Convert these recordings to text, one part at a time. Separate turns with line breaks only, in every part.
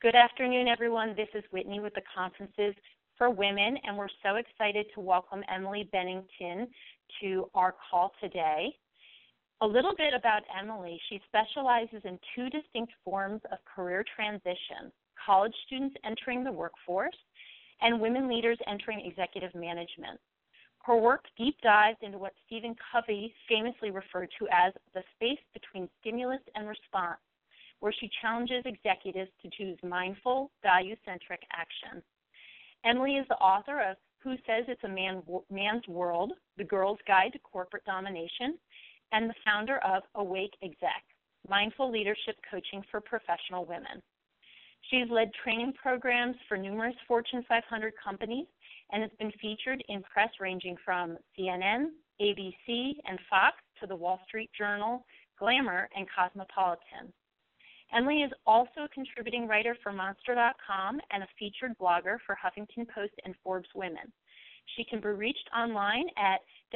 Good afternoon, everyone. This is Whitney with the Conferences for Women, and we're so excited to welcome Emily Bennington to our call today. A little bit about Emily. She specializes in two distinct forms of career transition: college students entering the workforce and women leaders entering executive management. Her work deep dives into what Stephen Covey famously referred to as the space between stimulus and response, where she challenges executives to choose mindful, value-centric action. Emily is the author of Who Says It's a Man's World? The Girl's Guide to Corporate Domination, and the founder of Awake Exec, Mindful Leadership Coaching for Professional Women. She's led training programs for numerous Fortune 500 companies and has been featured in press ranging from CNN, ABC, and Fox to the Wall Street Journal, Glamour, and Cosmopolitan. Emily is also a contributing writer for Monster.com and a featured blogger for Huffington Post and Forbes Women. She can be reached online at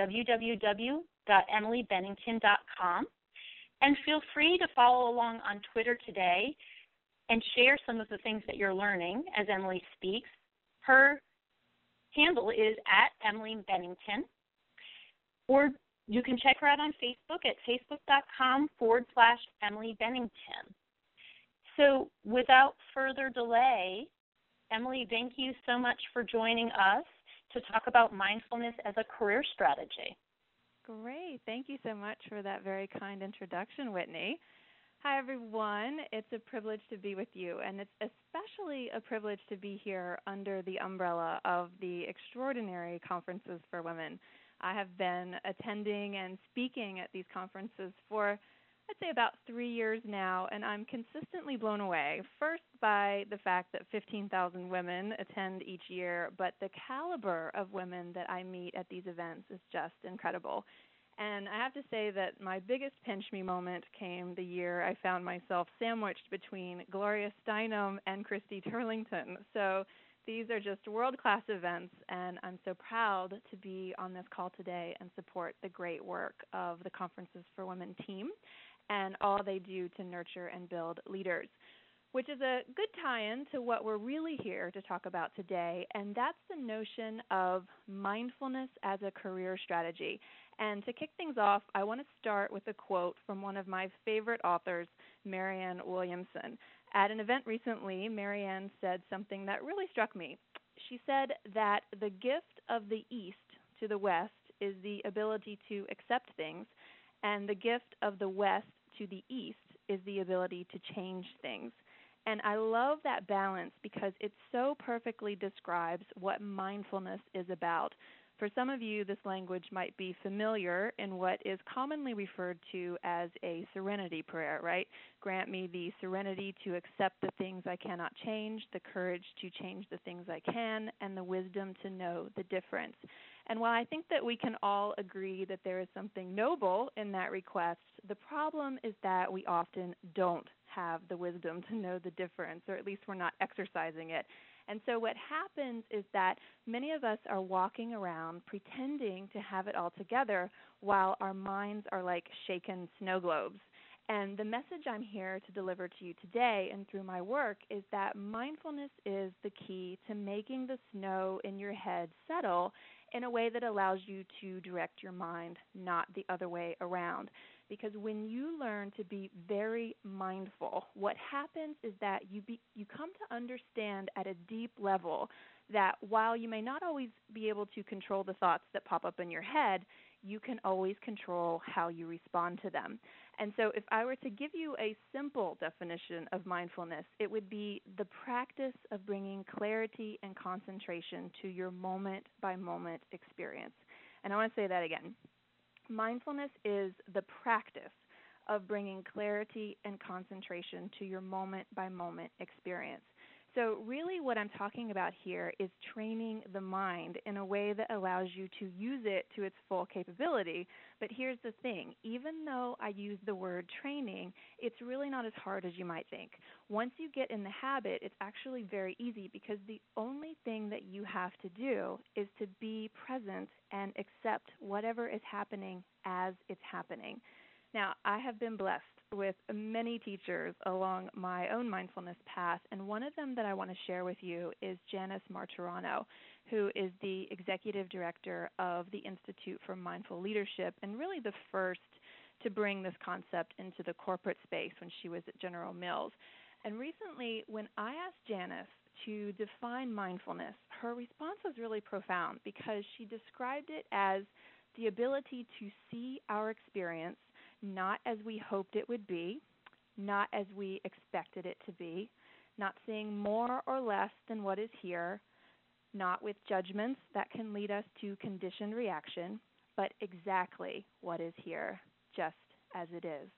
www.emilybennington.com. And feel free to follow along on Twitter today and share some of the things that you're learning as Emily speaks. Her handle is @EmilyBennington, or you can check her out on Facebook at facebook.com/EmilyBennington. So without further delay, Emily, thank you so much for joining us to talk about mindfulness as a career strategy.
Great. Thank you so much for that very kind introduction, Whitney. Hi, everyone. It's a privilege to be with you, and it's especially a privilege to be here under the umbrella of the extraordinary Conferences for Women. I have been attending and speaking at these conferences for, I'd say, about 3 years now, and I'm consistently blown away, first by the fact that 15,000 women attend each year, but the caliber of women that I meet at these events is just incredible. And I have to say that my biggest pinch me moment came the year I found myself sandwiched between Gloria Steinem and Christy Turlington. So these are just world-class events, and I'm so proud to be on this call today and support the great work of the Conferences for Women team and all they do to nurture and build leaders, which is a good tie-in to what we're really here to talk about today, and that's the notion of mindfulness as a career strategy. And to kick things off, I want to start with a quote from one of my favorite authors, Marianne Williamson. At an event recently, Marianne said something that really struck me. She said that the gift of the East to the West is the ability to accept things, and the gift of the West to the East is the ability to change things. And I love that balance because it so perfectly describes what mindfulness is about. For some of you, this language might be familiar in what is commonly referred to as a serenity prayer, right? Grant me the serenity to accept the things I cannot change, the courage to change the things I can, and the wisdom to know the difference. And while I think that we can all agree that there is something noble in that request, the problem is that we often don't have the wisdom to know the difference, or at least we're not exercising it. And so what happens is that many of us are walking around pretending to have it all together while our minds are like shaken snow globes. And the message I'm here to deliver to you today and through my work is that mindfulness is the key to making the snow in your head settle in a way that allows you to direct your mind, not the other way around. Because when you learn to be very mindful, what happens is that you come to understand at a deep level that while you may not always be able to control the thoughts that pop up in your head, you can always control how you respond to them. And so if I were to give you a simple definition of mindfulness, it would be the practice of bringing clarity and concentration to your moment-by-moment experience. And I want to say that again. Mindfulness is the practice of bringing clarity and concentration to your moment-by-moment experience. So really what I'm talking about here is training the mind in a way that allows you to use it to its full capability. But here's the thing. Even though I use the word training, it's really not as hard as you might think. Once you get in the habit, it's actually very easy because the only thing that you have to do is to be present and accept whatever is happening as it's happening. Now, I have been blessed with many teachers along my own mindfulness path, and one of them that I want to share with you is Janice Martirano, who is the executive director of the Institute for Mindful Leadership, and really the first to bring this concept into the corporate space when she was at General Mills. And recently, when I asked Janice to define mindfulness, her response was really profound because she described it as the ability to see our experience not as we hoped it would be, not as we expected it to be, not seeing more or less than what is here, not with judgments that can lead us to conditioned reaction, but exactly what is here, just as it is.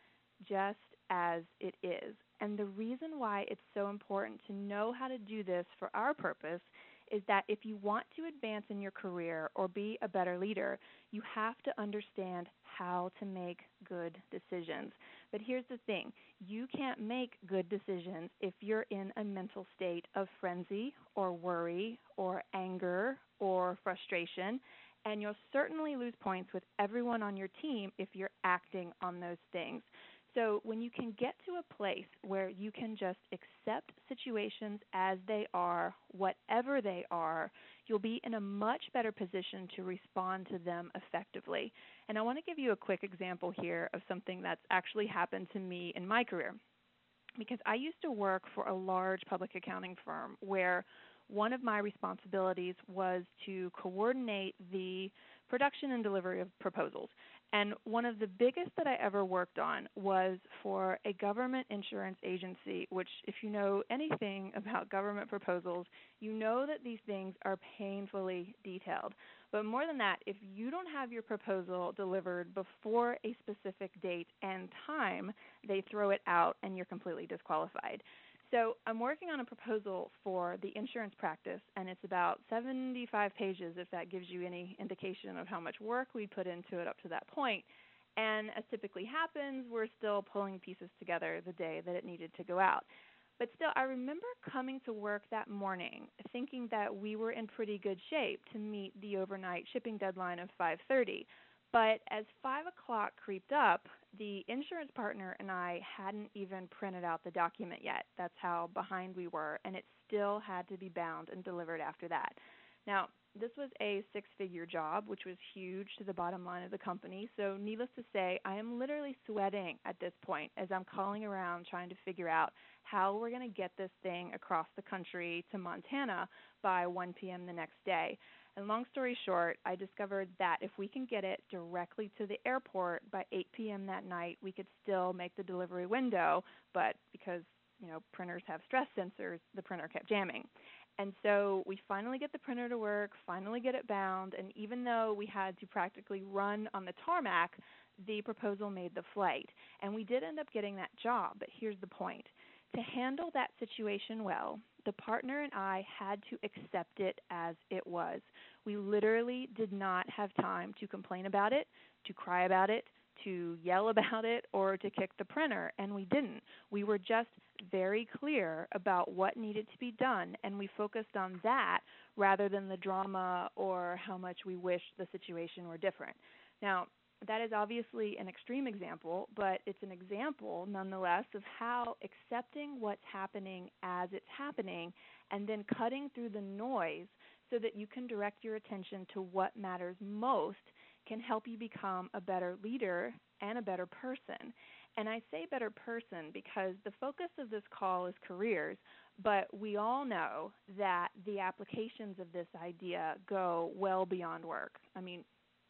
Just as it is. And the reason why it's so important to know how to do this for our purpose is that if you want to advance in your career or be a better leader, you have to understand how to make good decisions. But here's the thing, you can't make good decisions if you're in a mental state of frenzy or worry or anger or frustration, and you'll certainly lose points with everyone on your team if you're acting on those things. So when you can get to a place where you can just accept situations as they are, whatever they are, you'll be in a much better position to respond to them effectively. And I want to give you a quick example here of something that's actually happened to me in my career. Because I used to work for a large public accounting firm where one of my responsibilities was to coordinate the production and delivery of proposals. And one of the biggest that I ever worked on was for a government insurance agency, which if you know anything about government proposals, you know that these things are painfully detailed. But more than that, if you don't have your proposal delivered before a specific date and time, they throw it out and you're completely disqualified. So I'm working on a proposal for the insurance practice, and it's about 75 pages, if that gives you any indication of how much work we put into it up to that point. And as typically happens, we're still pulling pieces together the day that it needed to go out. But still, I remember coming to work that morning thinking that we were in pretty good shape to meet the overnight shipping deadline of 5:30. But as 5 o'clock creeped up, the insurance partner and I hadn't even printed out the document yet. That's how behind we were, and it still had to be bound and delivered after that. Now, this was a six-figure job, which was huge to the bottom line of the company. So needless to say, I am literally sweating at this point as I'm calling around trying to figure out how we're going to get this thing across the country to Montana by 1 p.m. the next day. And long story short, I discovered that if we can get it directly to the airport by 8 p.m. that night, we could still make the delivery window, but because, printers have stress sensors, the printer kept jamming. And so we finally get the printer to work, finally get it bound, and even though we had to practically run on the tarmac, the proposal made the flight. And we did end up getting that job, but here's the point. To handle that situation well, the partner and I had to accept it as it was. We literally did not have time to complain about it, to cry about it, to yell about it, or to kick the printer, and we didn't. We were just very clear about what needed to be done, and we focused on that rather than the drama or how much we wished the situation were different. Now, that is obviously an extreme example, but it's an example nonetheless of how accepting what's happening as it's happening and then cutting through the noise so that you can direct your attention to what matters most can help you become a better leader and a better person. And I say better person because the focus of this call is careers, but we all know that the applications of this idea go well beyond work. I mean,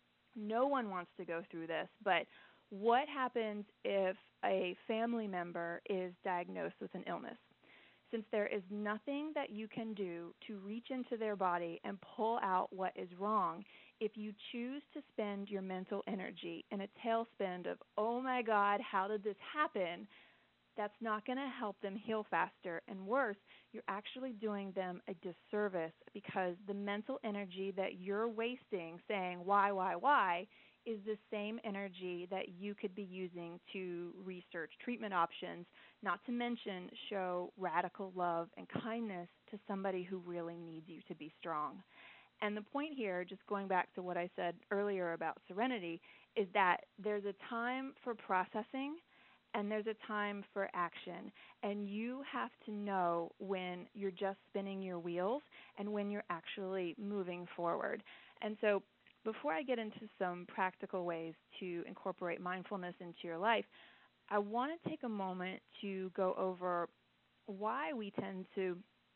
no one wants to go through this, but what happens if a family member is diagnosed with an illness? Since there is nothing that you can do to reach into their body and pull out what is wrong, if you choose to spend your mental energy in a tailspin of, oh my God, how did this happen? That's not going to help them heal faster. And worse, you're actually doing them a disservice because the mental energy that you're wasting saying why, is the same energy that you could be using to research treatment options, not to mention show radical love and kindness to somebody who really needs you to be strong. And the point here, just going back to what I said earlier about serenity, is that there's a time for processing and there's a time for action. And you have to know when you're just spinning your wheels and when you're actually moving forward. And so before I get into some practical ways to incorporate mindfulness into your life, I want to take a moment to go over why we tend to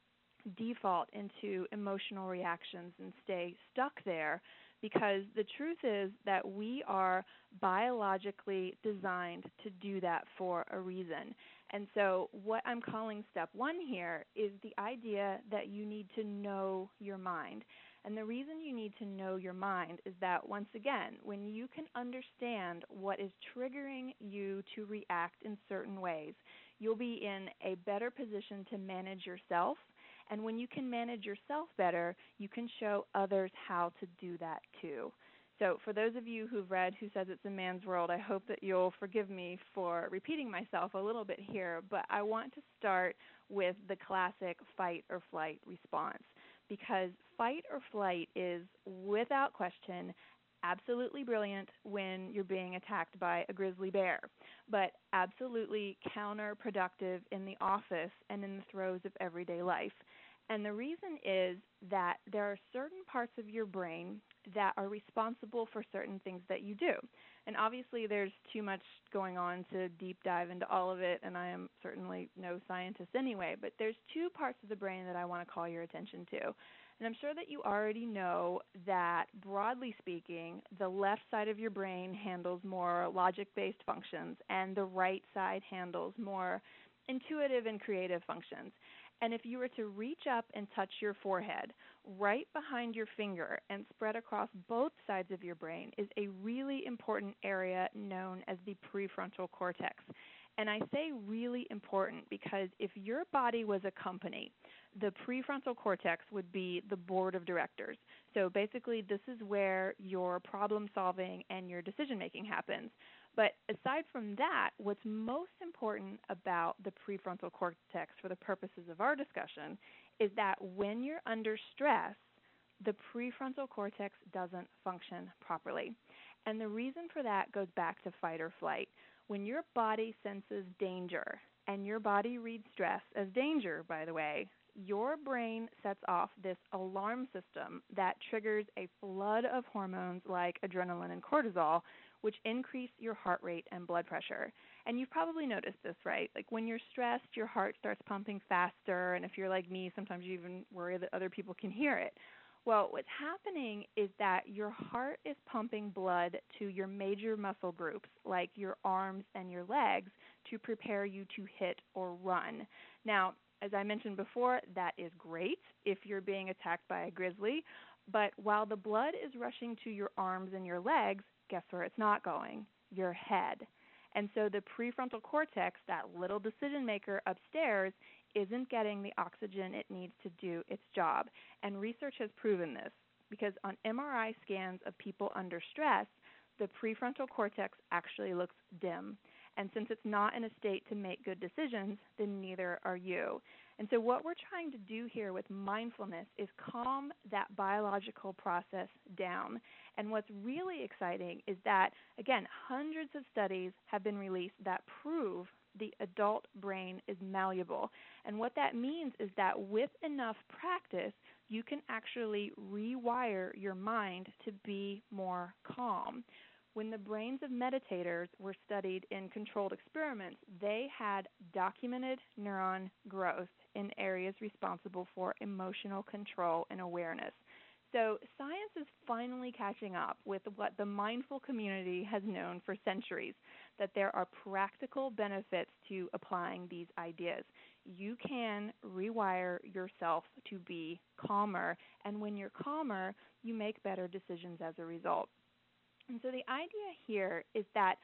default into emotional reactions and stay stuck there, because the truth is that we are biologically designed to do that for a reason. And so what I'm calling step one here is the idea that you need to know your mind. And the reason you need to know your mind is that, once again, when you can understand what is triggering you to react in certain ways, you'll be in a better position to manage yourself. And when you can manage yourself better, you can show others how to do that too. So for those of you who've read Who Says It's a Man's World, I hope that you'll forgive me for repeating myself a little bit here, but I want to start with the classic fight or flight response, because fight or flight is, without question, absolutely brilliant when you're being attacked by a grizzly bear, but absolutely counterproductive in the office and in the throes of everyday life. And the reason is that there are certain parts of your brain that are responsible for certain things that you do. And obviously there's too much going on to deep dive into all of it, and I am certainly no scientist anyway, but there's two parts of the brain that I want to call your attention to. And I'm sure that you already know that, broadly speaking, the left side of your brain handles more logic-based functions, and the right side handles more intuitive and creative functions. And if you were to reach up and touch your forehead, right behind your finger and spread across both sides of your brain is a really important area known as the prefrontal cortex. And I say really important because if your body was a company, the prefrontal cortex would be the board of directors. So basically, this is where your problem solving and your decision making happens. But aside from that, what's most important about the prefrontal cortex for the purposes of our discussion is that when you're under stress, the prefrontal cortex doesn't function properly. And the reason for that goes back to fight or flight. When your body senses danger, and your body reads stress as danger, by the way, your brain sets off this alarm system that triggers a flood of hormones like adrenaline and cortisol, which increase your heart rate and blood pressure. And you've probably noticed this, right? Like when you're stressed, your heart starts pumping faster, and if you're like me, sometimes you even worry that other people can hear it. Well, what's happening is that your heart is pumping blood to your major muscle groups, like your arms and your legs, to prepare you to hit or run. Now, as I mentioned before, that is great if you're being attacked by a grizzly, but while the blood is rushing to your arms and your legs, guess where it's not going? Your head. And so the prefrontal cortex, that little decision maker upstairs, isn't getting the oxygen it needs to do its job. And research has proven this because on MRI scans of people under stress, the prefrontal cortex actually looks dim. And since it's not in a state to make good decisions, then neither are you. And so what we're trying to do here with mindfulness is calm that biological process down. And what's really exciting is that, again, hundreds of studies have been released that prove the adult brain is malleable. And what that means is that with enough practice, you can actually rewire your mind to be more calm. When the brains of meditators were studied in controlled experiments, they had documented neuron growth in areas responsible for emotional control and awareness. So science is finally catching up with what the mindful community has known for centuries, that there are practical benefits to applying these ideas. You can rewire yourself to be calmer, and when you're calmer, you make better decisions as a result. And so the idea here is that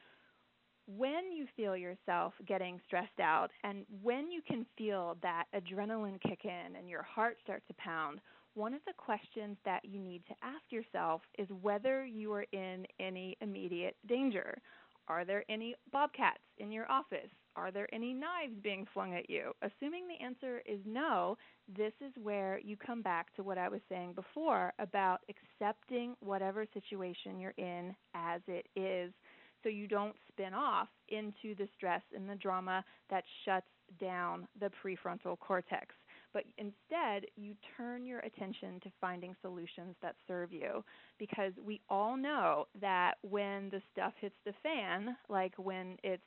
when you feel yourself getting stressed out and when you can feel that adrenaline kick in and your heart start to pound, one of the questions that you need to ask yourself is whether you are in any immediate danger. Are there any bobcats in your office? Are there any knives being flung at you? Assuming the answer is no, this is where you come back to what I was saying before about accepting whatever situation you're in as it is. so you don't spin off into the stress and the drama that shuts down the prefrontal cortex. But instead, you turn your attention to finding solutions that serve you. Because we all know that when the stuff hits the fan, like when it's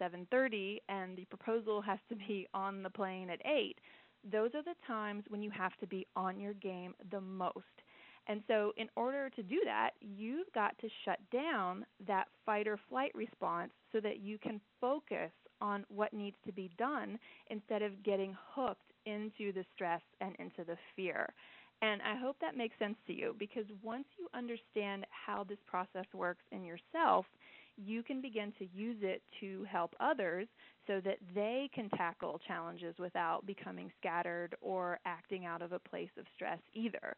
7:30 and the proposal has to be on the plane at 8, those are the times when you have to be on your game the most. And so in order to do that, you've got to shut down that fight or flight response so that you can focus on what needs to be done instead of getting hooked into the stress and into the fear. And I hope that makes sense to you, because once you understand how this process works in yourself, you can begin to use it to help others so that they can tackle challenges without becoming scattered or acting out of a place of stress either.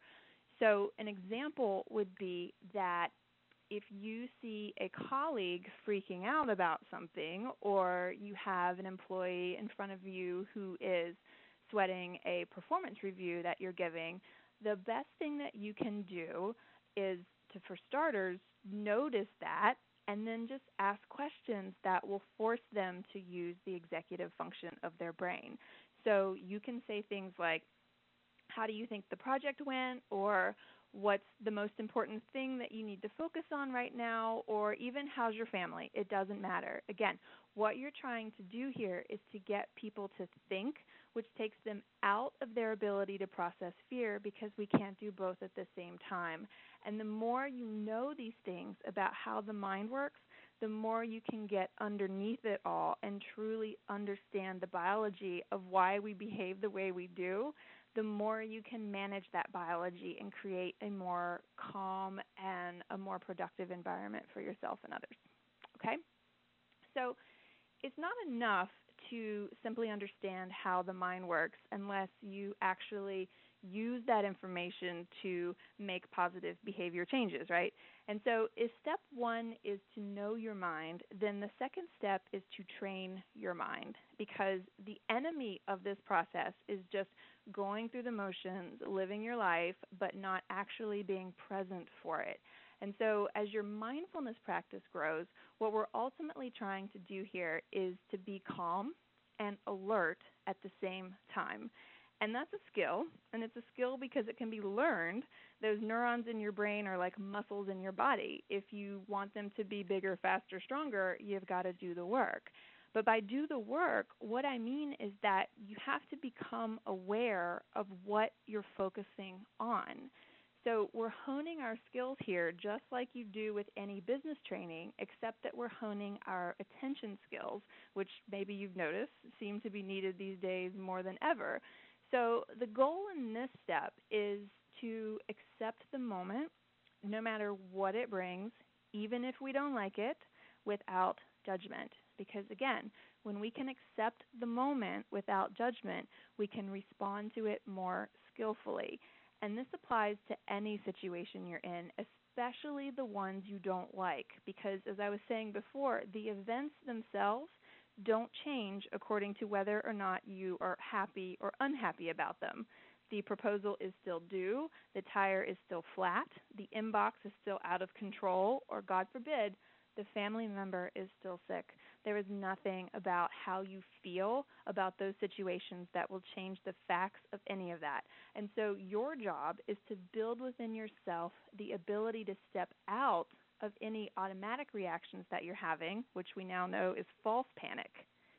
So an example would be that if you see a colleague freaking out about something, or you have an employee in front of you who is sweating a performance review that you're giving, the best thing that you can do is to, for starters, notice that and then just ask questions that will force them to use the executive function of their brain. So you can say things like, how do you think the project went? Or what's the most important thing that you need to focus on right now? Or even, how's your family? It doesn't matter. Again, what you're trying to do here is to get people to think, which takes them out of their ability to process fear, because we can't do both at the same time. And the more you know these things about how the mind works, the more you can get underneath it all and truly understand the biology of why we behave the way we do, the more you can manage that biology and create a more calm and a more productive environment for yourself and others. Okay? So it's not enough to simply understand how the mind works unless you actually use that information to make positive behavior changes, right? And so if step one is to know your mind, then the second step is to train your mind, because the enemy of this process is just going through the motions, living your life, but not actually being present for it. And so as your mindfulness practice grows, what we're ultimately trying to do here is to be calm and alert at the same time. And that's a skill, and it's a skill because it can be learned. Those neurons in your brain are like muscles in your body. If you want them to be bigger, faster, stronger, you've got to do the work. But by do the work, what I mean is that you have to become aware of what you're focusing on. So we're honing our skills here just like you do with any business training, except that we're honing our attention skills, which maybe you've noticed seem to be needed these days more than ever. So the goal in this step is to accept the moment, no matter what it brings, even if we don't like it, without judgment. Because again, when we can accept the moment without judgment, we can respond to it more skillfully. And this applies to any situation you're in, especially the ones you don't like. Because as I was saying before, the events themselves don't change according to whether or not you are happy or unhappy about them. The proposal is still due, the tire is still flat, the inbox is still out of control, or God forbid, the family member is still sick. There is nothing about how you feel about those situations that will change the facts of any of that. And so your job is to build within yourself the ability to step out of any automatic reactions that you're having, which we now know is false panic.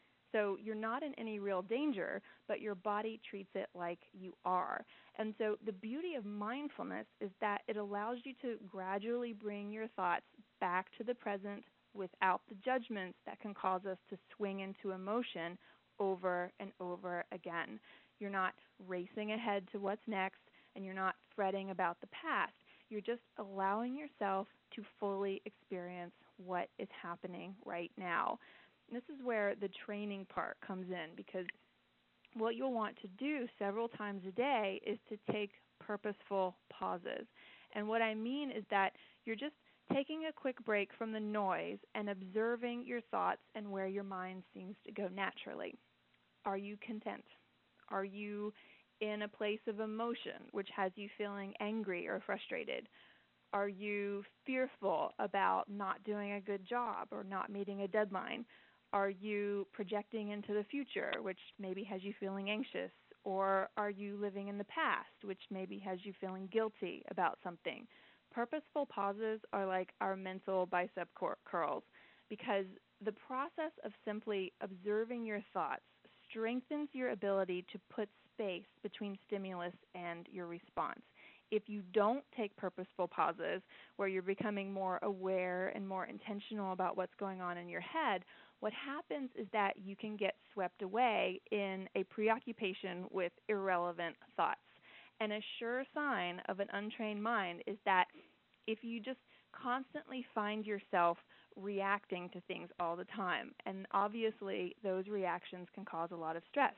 So you're not in any real danger, but your body treats it like you are. And so the beauty of mindfulness is that it allows you to gradually bring your thoughts back to the present without the judgments that can cause us to swing into emotion over and over again. You're not racing ahead to what's next, and you're not fretting about the past. You're just allowing yourself to fully experience what is happening right now. And this is where the training part comes in, because what you'll want to do several times a day is to take purposeful pauses. And what I mean is that you're just taking a quick break from the noise and observing your thoughts and where your mind seems to go naturally. Are you content? Are you in a place of emotion which has you feeling angry or frustrated? Are you fearful about not doing a good job or not meeting a deadline? Are you projecting into the future, which maybe has you feeling anxious? Or are you living in the past, which maybe has you feeling guilty about something? Purposeful pauses are like our mental bicep curls, because the process of simply observing your thoughts strengthens your ability to put space between stimulus and your response. If you don't take purposeful pauses where you're becoming more aware and more intentional about what's going on in your head, what happens is that you can get swept away in a preoccupation with irrelevant thoughts. And a sure sign of an untrained mind is that if you just constantly find yourself reacting to things all the time, and obviously those reactions can cause a lot of stress.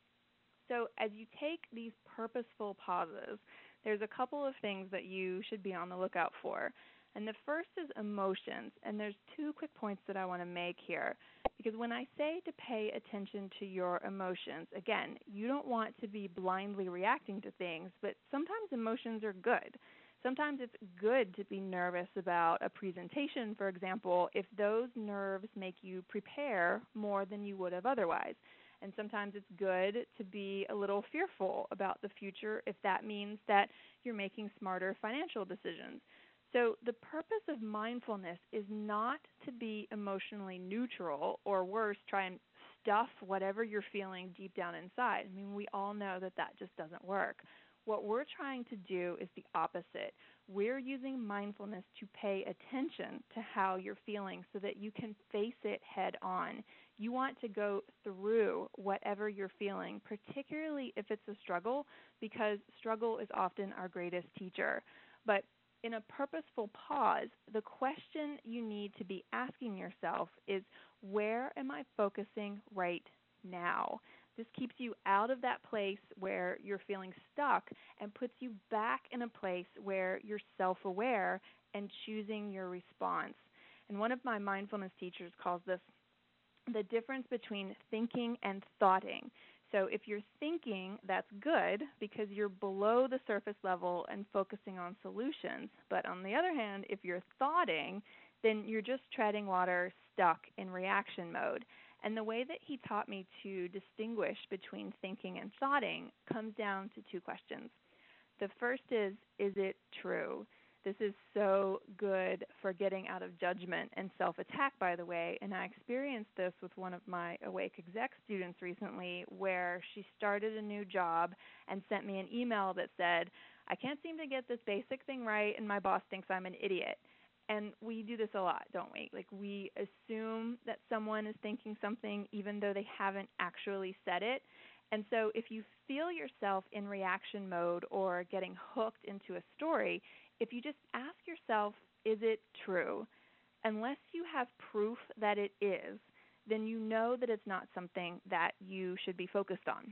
So as you take these purposeful pauses, there's a couple of things that you should be on the lookout for. And the first is emotions. And there's two quick points that I want to make here. Because when I say to pay attention to your emotions, again, you don't want to be blindly reacting to things, but sometimes emotions are good. Sometimes it's good to be nervous about a presentation, for example, if those nerves make you prepare more than you would have otherwise. And sometimes it's good to be a little fearful about the future if that means that you're making smarter financial decisions. So the purpose of mindfulness is not to be emotionally neutral, or worse, try and stuff whatever you're feeling deep down inside. I mean, we all know that that just doesn't work. What we're trying to do is the opposite. We're using mindfulness to pay attention to how you're feeling so that you can face it head on. You want to go through whatever you're feeling, particularly if it's a struggle, because struggle is often our greatest teacher. But in a purposeful pause, the question you need to be asking yourself is, where am I focusing right now? This keeps you out of that place where you're feeling stuck and puts you back in a place where you're self-aware and choosing your response. And one of my mindfulness teachers calls this the difference between thinking and thoughting. So if you're thinking, that's good because you're below the surface level and focusing on solutions. But on the other hand, if you're thoughting, then you're just treading water, stuck in reaction mode. And the way that he taught me to distinguish between thinking and thoughting comes down to two questions. The first is it true? This is so good for getting out of judgment and self-attack, by the way, and I experienced this with one of my Awake Exec students recently, where she started a new job and sent me an email that said, I can't seem to get this basic thing right, and my boss thinks I'm an idiot. And we do this a lot, don't we? Like, we assume that someone is thinking something even though they haven't actually said it. And so if you feel yourself in reaction mode or getting hooked into a story, if you just ask yourself, is it true? Unless you have proof that it is, then you know that it's not something that you should be focused on.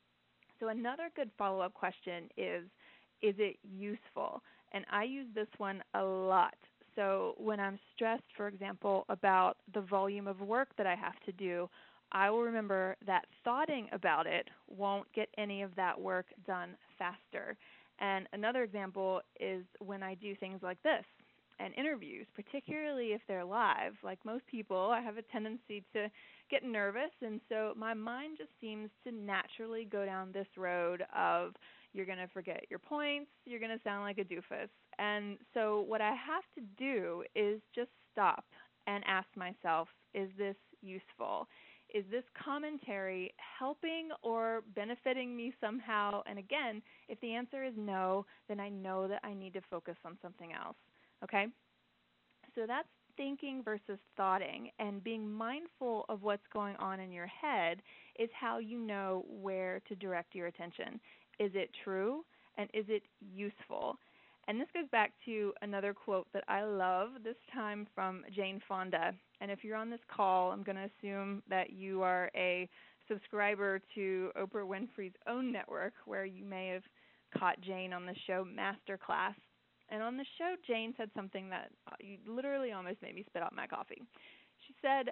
So another good follow-up question is it useful? And I use this one a lot. So when I'm stressed, for example, about the volume of work that I have to do, I will remember that thoughting about it won't get any of that work done faster. And another example is when I do things like this and interviews, particularly if they're live. Like most people, I have a tendency to get nervous, and so my mind just seems to naturally go down this road of you're going to forget your points, you're going to sound like a doofus. And so what I have to do is just stop and ask myself, is this useful? Is this commentary helping or benefiting me somehow? And again, if the answer is no, then I know that I need to focus on something else. Okay? So that's thinking versus thoughting, and being mindful of what's going on in your head is how you know where to direct your attention. Is it true? And is it useful? And this goes back to another quote that I love, this time from Jane Fonda. And if you're on this call, I'm going to assume that you are a subscriber to Oprah Winfrey's own network, where you may have caught Jane on the show Masterclass. And on the show, Jane said something that literally almost made me spit out my coffee. She said,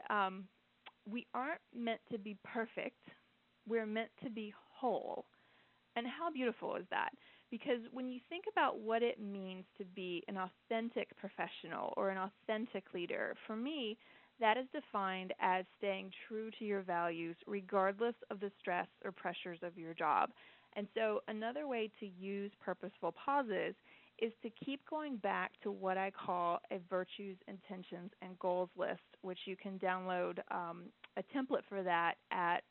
we aren't meant to be perfect. We're meant to be whole. And how beautiful is that? Because when you think about what it means to be an authentic professional or an authentic leader, for me, that is defined as staying true to your values regardless of the stress or pressures of your job. And so, another way to use purposeful pauses is to keep going back to what I call a virtues, intentions, and goals list, which you can download a template for that at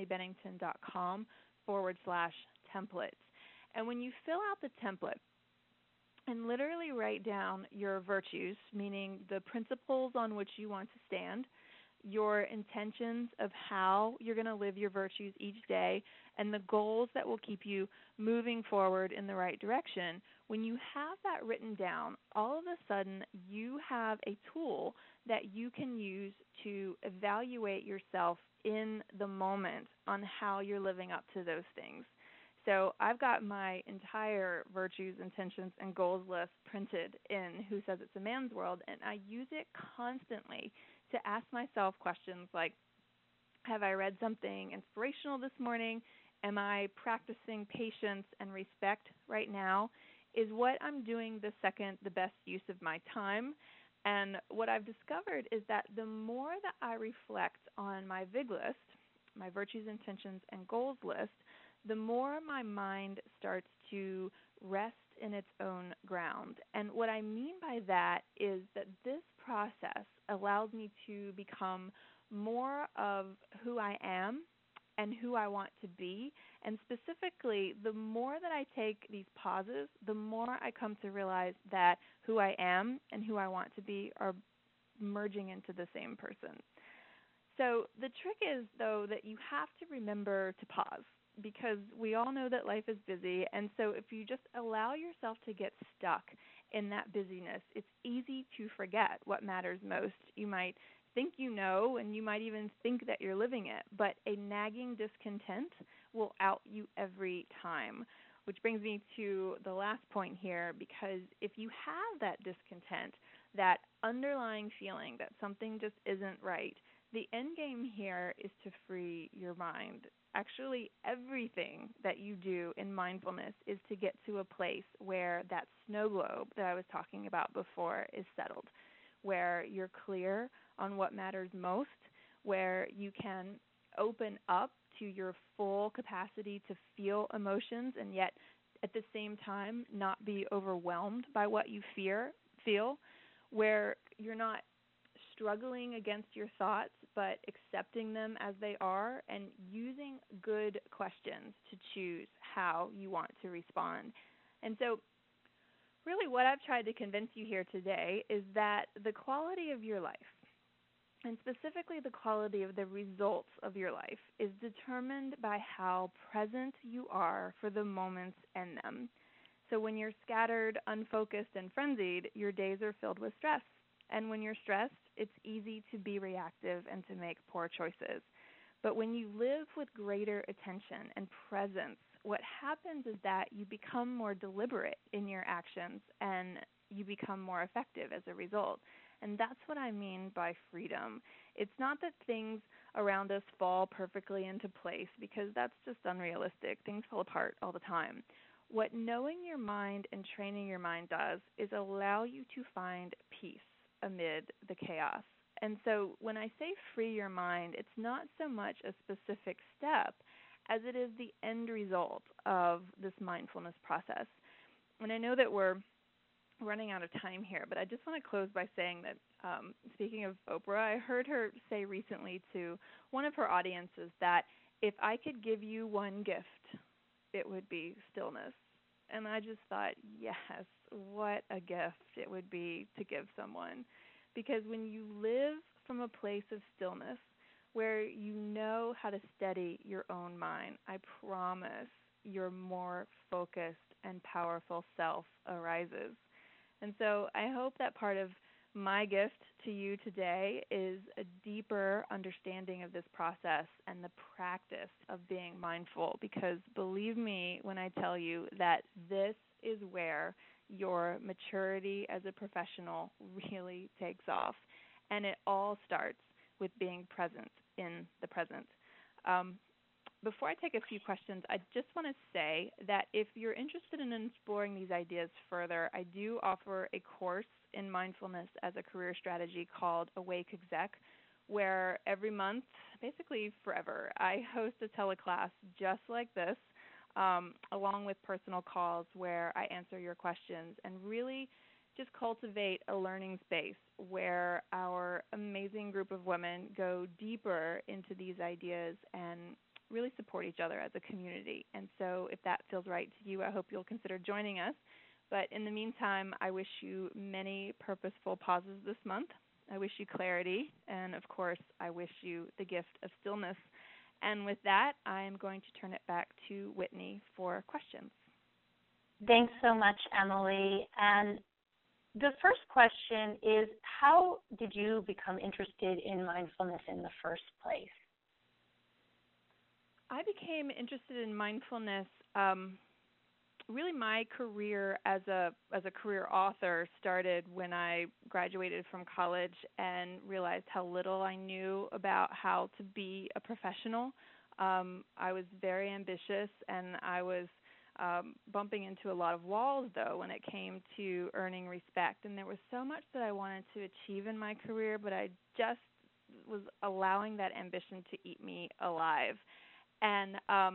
emilybennington.com/templates. And when you fill out the template and literally write down your virtues, meaning the principles on which you want to stand, your intentions of how you're going to live your virtues each day, and the goals that will keep you moving forward in the right direction, when you have that written down, all of a sudden you have a tool that you can use to evaluate yourself in the moment on how you're living up to those things. So I've got my entire virtues, intentions, and goals list printed in Who Says It's a Man's World, and I use it constantly to ask myself questions like, have I read something inspirational this morning? Am I practicing patience and respect right now? Is what I'm doing this second the best use of my time? And what I've discovered is that the more that I reflect on my VIG list, my virtues, intentions, and goals list, the more my mind starts to rest in its own ground. And what I mean by that is that this process allows me to become more of who I am and who I want to be. And specifically, the more that I take these pauses, the more I come to realize that who I am and who I want to be are merging into the same person. So the trick is, though, that you have to remember to pause, because we all know that life is busy, and so if you just allow yourself to get stuck in that busyness, it's easy to forget what matters most. You might think you know, and you might even think that you're living it, but a nagging discontent will out you every time, which brings me to the last point here, because if you have that discontent, that underlying feeling that something just isn't right, the end game here is to free your mind. Actually, everything that you do in mindfulness is to get to a place where that snow globe that I was talking about before is settled, where you're clear on what matters most, where you can open up to your full capacity to feel emotions and yet at the same time not be overwhelmed by what you feel, where you're not struggling against your thoughts, but accepting them as they are and using good questions to choose how you want to respond. And so really what I've tried to convince you here today is that the quality of your life, and specifically the quality of the results of your life, is determined by how present you are for the moments in them. So when you're scattered, unfocused, and frenzied, your days are filled with stress. And when you're stressed, it's easy to be reactive and to make poor choices. But when you live with greater attention and presence, what happens is that you become more deliberate in your actions and you become more effective as a result. And that's what I mean by freedom. It's not that things around us fall perfectly into place, because that's just unrealistic. Things fall apart all the time. What knowing your mind and training your mind does is allow you to find peace amid the chaos. And so when I say free your mind, it's not so much a specific step as it is the end result of this mindfulness process. And I know that we're running out of time here, but I just want to close by saying that, speaking of Oprah, I heard her say recently to one of her audiences that if I could give you one gift, it would be stillness. And I just thought, yes, what a gift it would be to give someone. Because when you live from a place of stillness where you know how to steady your own mind, I promise your more focused and powerful self arises. And so I hope that part of my gift to you today is a deeper understanding of this process and the practice of being mindful, because believe me when I tell you that this is where your maturity as a professional really takes off. And it all starts with being present in the present. Before I take a few questions, I just want to say that if you're interested in exploring these ideas further, I do offer a course in mindfulness as a career strategy called Awake Exec, where every month, basically forever, I host a teleclass just like this, along with personal calls where I answer your questions and really just cultivate a learning space where our amazing group of women go deeper into these ideas and really support each other as a community. And so if that feels right to you, I hope you'll consider joining us. But in the meantime, I wish you many purposeful pauses this month. I wish you clarity, and of course, I wish you the gift of stillness. And with that, I am going to turn it back to Whitney for questions.
Thanks so much, Emily. And the first question is, how did you become interested in mindfulness in the first place?
I became interested in mindfulness. Really, my career as a career author started when I graduated from college and realized how little I knew about how to be a professional. I was very ambitious, and I was bumping into a lot of walls, though, when it came to earning respect. And there was so much that I wanted to achieve in my career, but I just was allowing that ambition to eat me alive. And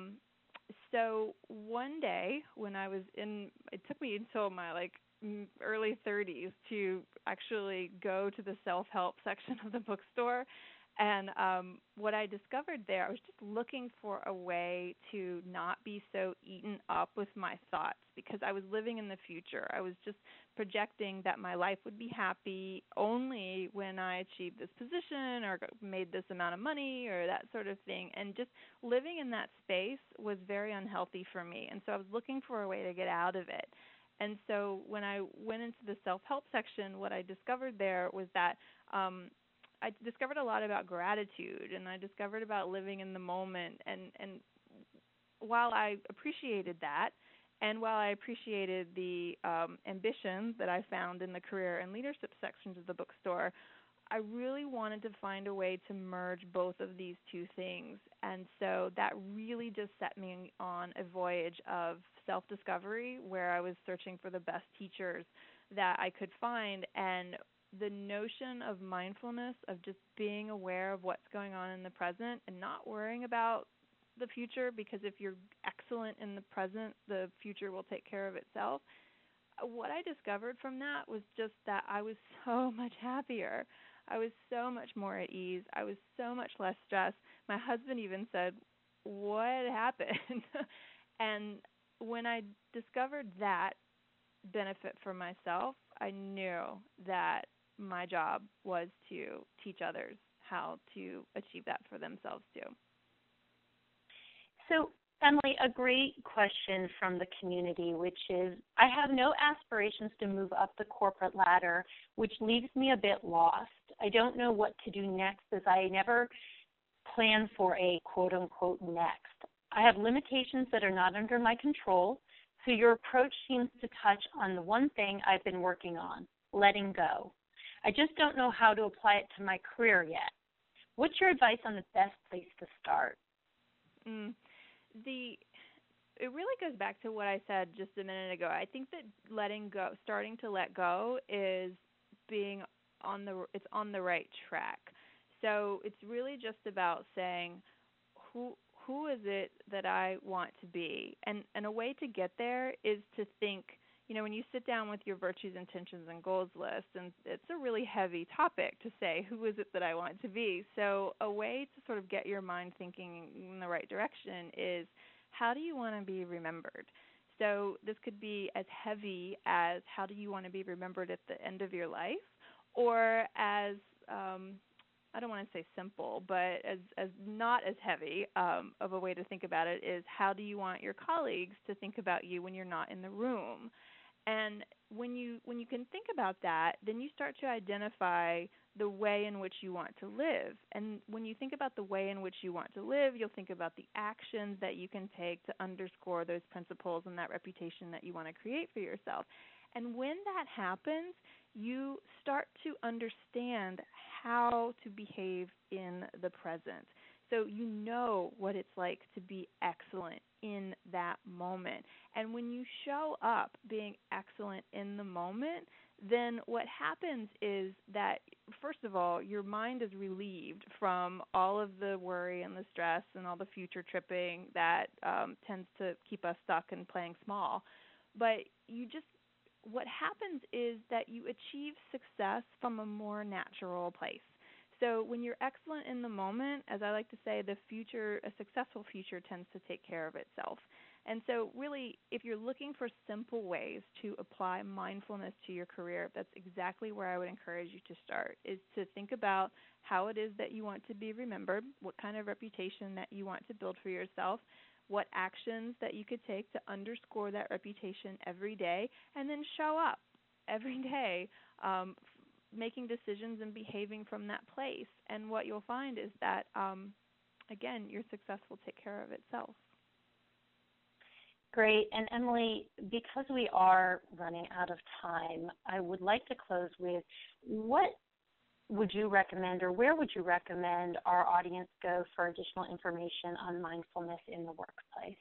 so one day when I was it took me until my early 30s to actually go to the self-help section of the bookstore. And what I discovered there, I was just looking for a way to not be so eaten up with my thoughts, because I was living in the future. I was just projecting that my life would be happy only when I achieved this position or made this amount of money or that sort of thing. And just living in that space was very unhealthy for me. And so I was looking for a way to get out of it. And so when I went into the self-help section, what I discovered there was that I discovered a lot about gratitude, and I discovered about living in the moment. And while I appreciated that, and while I appreciated the ambition that I found in the career and leadership sections of the bookstore, I really wanted to find a way to merge both of these two things. And so that really just set me on a voyage of self-discovery, where I was searching for the best teachers that I could find. And the notion of mindfulness, of just being aware of what's going on in the present and not worrying about the future, because if you're excellent in the present, the future will take care of itself. What I discovered from that was just that I was so much happier. I was so much more at ease. I was so much less stressed. My husband even said, "What happened?" And when I discovered that benefit for myself, I knew that my job was to teach others how to achieve that for themselves too.
So, Emily, a great question from the community, which is, I have no aspirations to move up the corporate ladder, which leaves me a bit lost. I don't know what to do next, as I never plan for a quote-unquote next. I have limitations that are not under my control, so your approach seems to touch on the one thing I've been working on, letting go. I just don't know how to apply it to my career yet. What's your advice on the best place to start?
It really goes back to what I said just a minute ago. I think that starting to let go is being on the right track. So it's really just about saying, who is it that I want to be? And a way to get there is to think, when you sit down with your virtues, intentions, and goals list, and it's a really heavy topic to say, who is it that I want to be? So a way to sort of get your mind thinking in the right direction is, how do you want to be remembered? So this could be as heavy as, how do you want to be remembered at the end of your life? Or as, I don't want to say simple, but as not as heavy of a way to think about it is, how do you want your colleagues to think about you when you're not in the room? And when you can think about that, then you start to identify the way in which you want to live. And when you think about the way in which you want to live, you'll think about the actions that you can take to underscore those principles and that reputation that you want to create for yourself. And when that happens, you start to understand how to behave in the present. So you know what it's like to be excellent in that moment. And when you show up being excellent in the moment, then what happens is that, first of all, your mind is relieved from all of the worry and the stress and all the future tripping that tends to keep us stuck and playing small. But what happens is that you achieve success from a more natural place. So when you're excellent in the moment, as I like to say, a successful future tends to take care of itself. And so really, if you're looking for simple ways to apply mindfulness to your career, that's exactly where I would encourage you to start, is to think about how it is that you want to be remembered, what kind of reputation that you want to build for yourself, what actions that you could take to underscore that reputation every day, and then show up every day, making decisions and behaving from that place. And what you'll find is that, again, your success will take care of itself.
Great. And Emily, because we are running out of time, I would like to close with, what would you recommend, or where would you recommend our audience go for additional information on mindfulness in the workplace?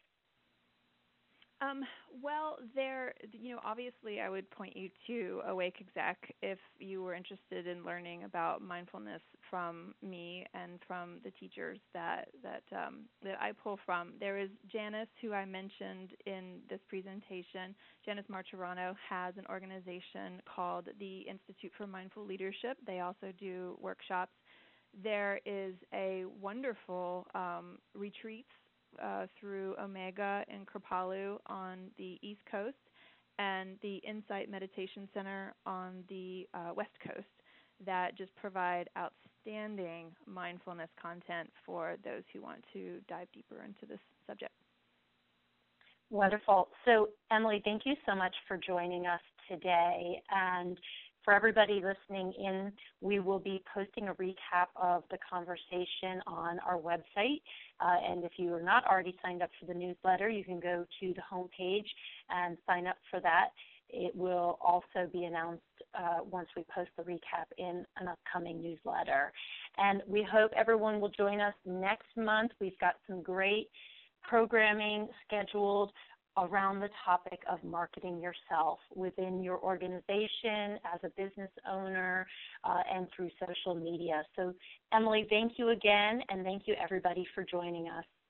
Well, obviously I would point you to Awake Exec if you were interested in learning about mindfulness from me and from the teachers that I pull from. There is Janice, who I mentioned in this presentation. Janice Martirano has an organization called the Institute for Mindful Leadership. They also do workshops. There is a wonderful retreats through Omega in Kripalu on the East Coast, and the Insight Meditation Center on the West Coast, that just provide outstanding mindfulness content for those who want to dive deeper into this subject.
Wonderful. So, Emily, thank you so much for joining us today. And for everybody listening in, we will be posting a recap of the conversation on our website. And if you are not already signed up for the newsletter, you can go to the homepage and sign up for that. It will also be announced once we post the recap in an upcoming newsletter. And we hope everyone will join us next month. We've got some great programming scheduled around the topic of marketing yourself within your organization, as a business owner, and through social media. So, Emily, thank you again, and thank you, everybody, for joining us.